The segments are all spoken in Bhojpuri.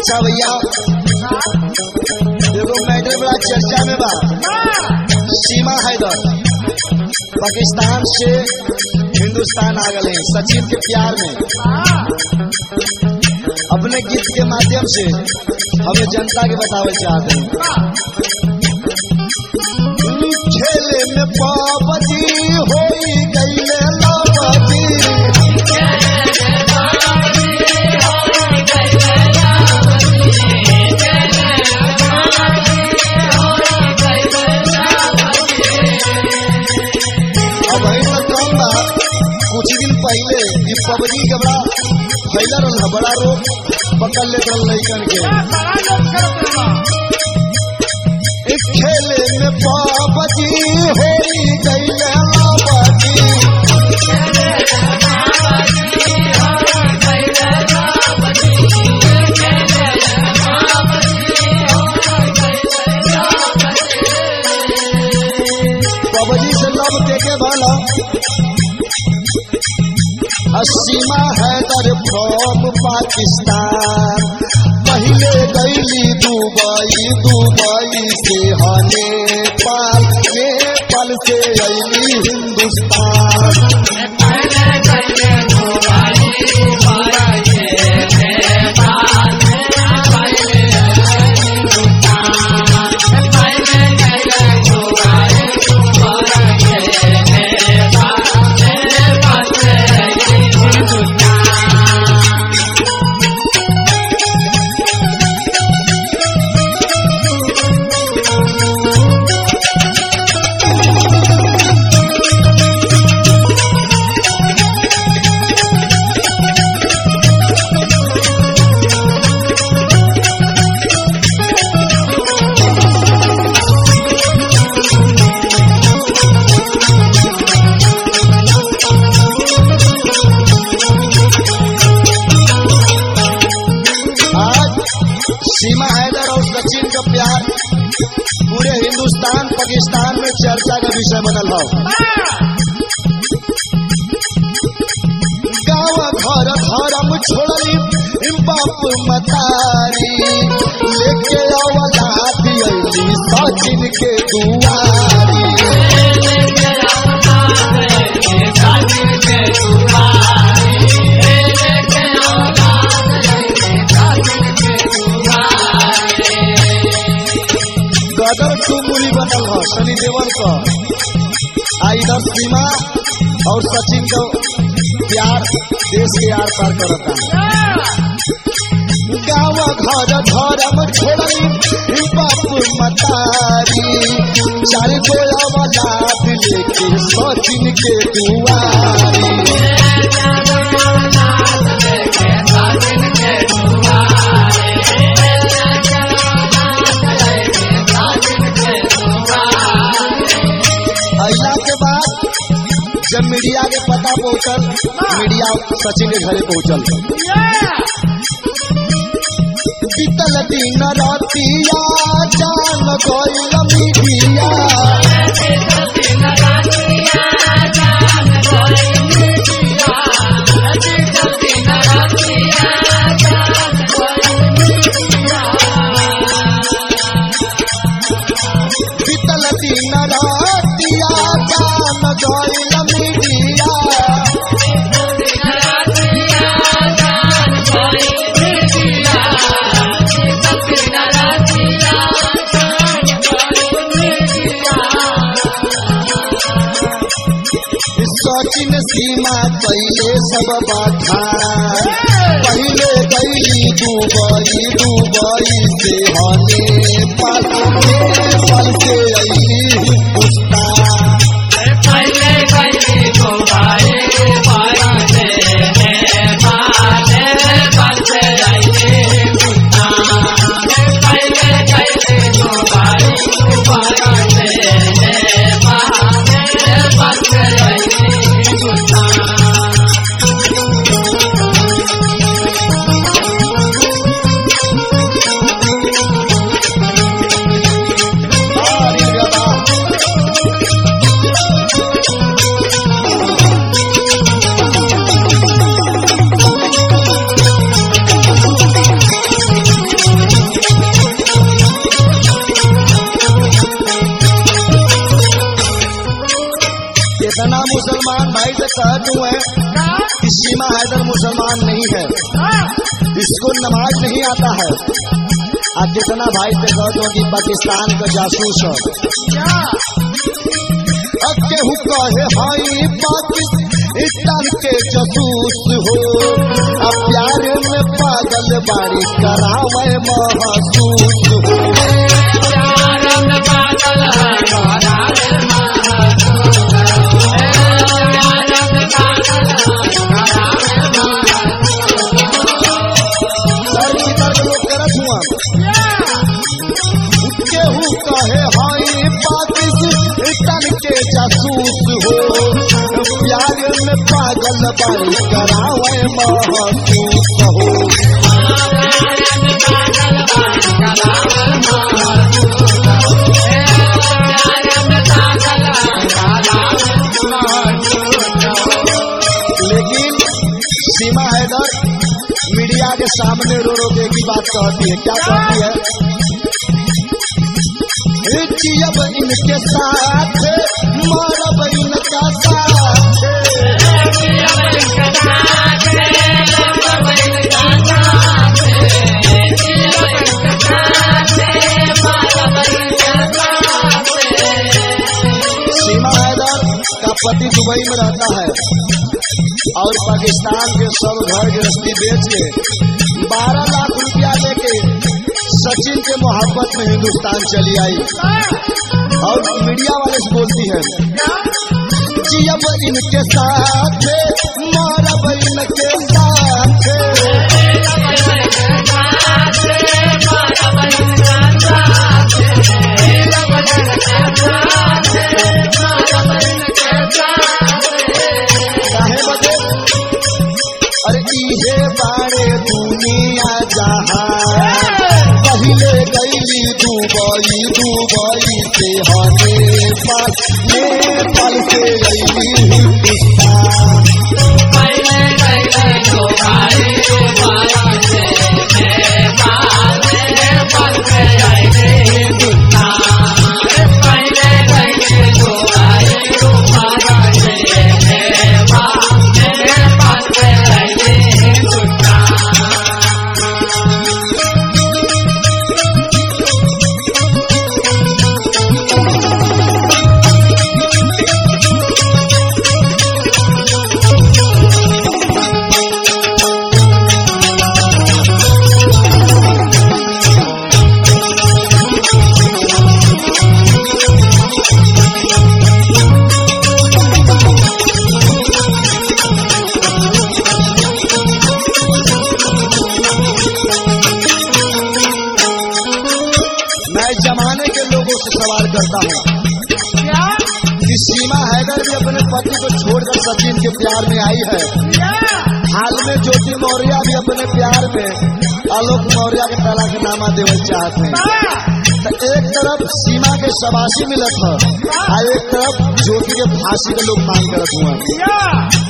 अच्छा भैया देखो मैटर बड़ा चर्चा में बा। सीमा हैदर पाकिस्तान से हिंदुस्तान आ गए सचिन के प्यार में। अपने गीत के माध्यम से हमें जनता के बतावे चाहते हैं। खेले में पापजी होई गईले लापजी, अब कुछ दिन पहले ये पबजी के बड़ा फैला रहा, बड़ा रोग पकड़ लेते लड़कन के। खेले में पापजी होई गईले लापजी, पबजी से लब के भाला सीमा हैदर फ्रॉम पाकिस्तान। पहले गईली दुबई, दुबई से नेपाल, नेपाल से अली हिंदुस्तान। सीमा हैदर और सचिन का प्यार पूरे हिंदुस्तान पाकिस्तान में चर्चा का विषय बनल हो। गाँव घर धर्म छोड़ली बाप मतारी, लेके औलाद अली सचिन के दुआरी। गदर टुमुरी बनल हो शनि देवल का। इधर सीमा और सचिन का प्यार देश के आर पार करता है। गाँव घर धर्म छोड़ली बाप मतारी, चार गोया औलाद लेके सचिन के दुआरी। अहिला के बाद जब मीडिया के पता पहुंचल, मीडिया सचिन के घरे पहुंचल। बीतल दिन रातिया जान गइल मीडिया, बीतल दिन रातिया जान गइल मीडिया। सचिन सीमा पहले सब बखान, पहले गईली दुबई, दुबई से नेपाल, नेपाल से अली हिंदुस्तान। पहले गईली दुबई, दुबई से नेपाल, नेपाल से अली हिंदुस्तान। पहले गईली दुबई, दुबई से नेपाल, नेपाल से अली हिंदुस्तान। कह दूं कि सीमा हैदर मुसलमान नहीं है, इसको नमाज नहीं आता है। और जितना भाई से कह दो कि पाकिस्तान का जासूस है। अब केहू कहे हाई पाकिस्तान के जासूस हो, अब प्यार में पागल बारी करावे महसूस हो। केहू कहे हाई पाकिस्तान के जासूस हो, प्यार में पागल बारी करावे महसूस हो। लेकिन सीमा हैदर मीडिया के सामने रो रो के की बात कहती है। क्या कहती है? जियब इनके साथ मरब इनका साथ, सीमा हैदर का पति दुबई में रहता है और पाकिस्तान के सब घर गृहस्थी बेच के 12 लाख रुपया लेके सचिन के मोहब्बत में हिंदुस्तान चली आई और मीडिया वाले से बोलती है जियब इनके साथ मरब इनके साथ। काहे बदे? अरे इहे बारे दुनिया जहां, पहले गई दुबई, दुबई से नेपाल, नेपाल से गई हिंदुस्तान। जमाने के लोगों से सवाल करता हूँ कि सीमा हैदर भी अपने पति को छोड़कर सचिन के प्यार में आई है। हाल में ज्योति मौर्य भी अपने प्यार में आलोक मौर्य के तलाकनामा देना चाहते हैं। तो एक तरफ सीमा के शबाशी मिलत है और एक तरफ ज्योति के फांसी के लोग मांग करत हुआ।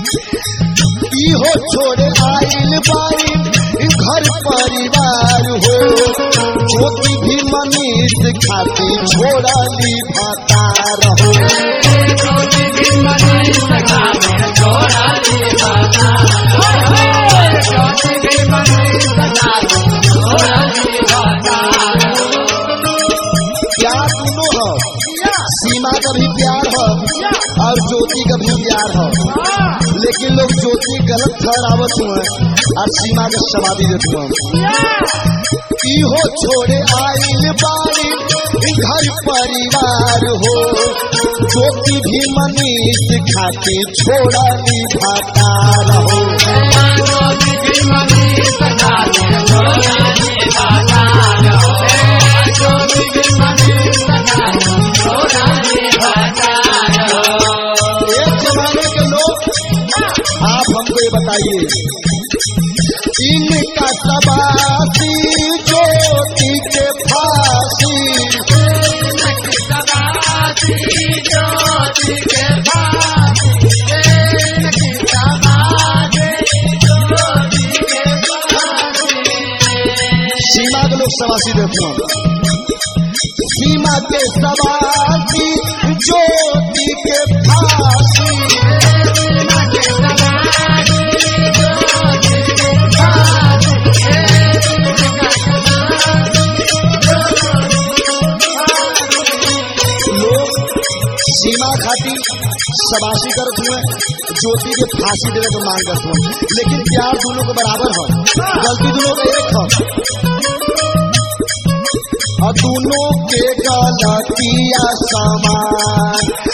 हो छोड़े आइल बाइल घर परिवार हो, ज्योति भी मनीष खाती छोड़ा ली भातार हो। ज्योति भी मनीष खाती छोड़ा ली भातार हो, ज्योति भी मनीष खाती छोड़ा ली भातार हो। प्यार दोनों हो, सीमा का भी प्यार हो और ज्योति का भी प्यार हो, लेकिन लोग ज्योति गलत ठहरावत हुए और सीमा के समाधि देते हुए। हो छोड़े आइल बाइल घर परिवार हो, ज्योति भी मनीष खाती छोड़ा ली भातार हो। ज्योति भी मनीष खाती छोड़ा ली भातार हो, ज्योति भी मनीष खाती छोड़ा ली भातार हो। एक जमाने के लोग आप हमको ये बताइए, इनका सबासी ज्योति के फांसी, ज्योति के फांसी, सीमा के लोग सबासी देते हैं। सीमा के सबासी ज्योति के फांसी, शबाशी करत हुए, ज्योति के फांसी देने को मांग करते हुए, लेकिन प्यार दोनों को बराबर है, गलती दोनों का एक है। और दोनों के गलतियां समान